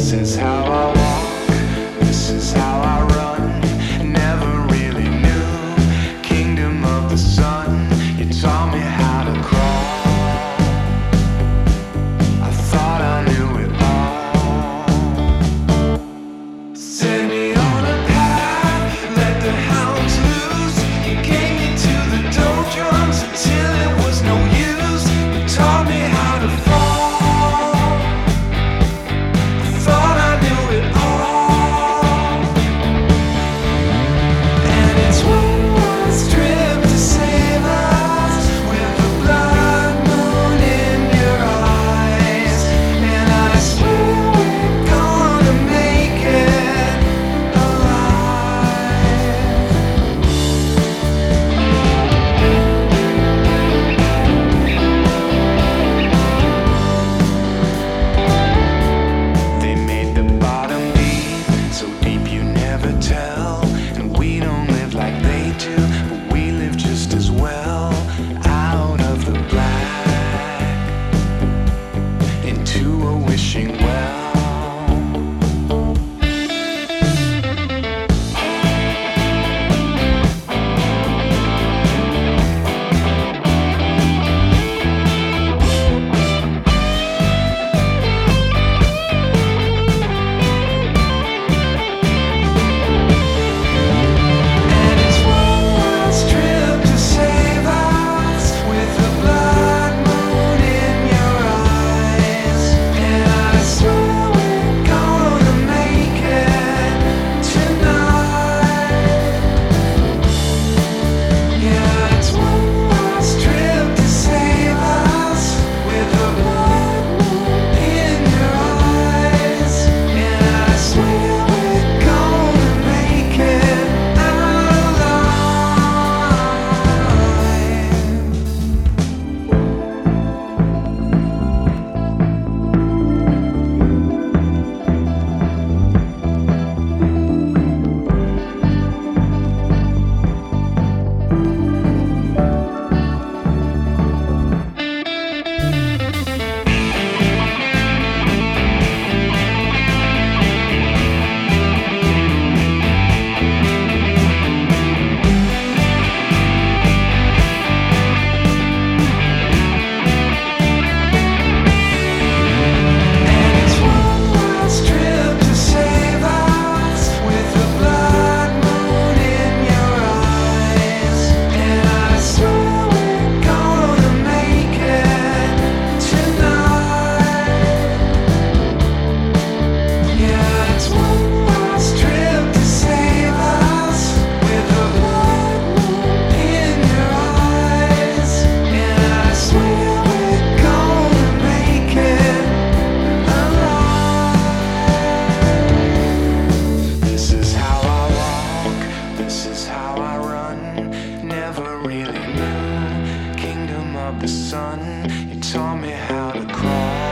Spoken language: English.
is how I walk, this is how I run. Never really knew, kingdom of the sun. You taught me how to crawl. I thought I knew it all. Set me on a path, let the hounds loose. You gave me to the doldrums until it was no use. You taught me how to fall. The sun, you taught me how to crawl.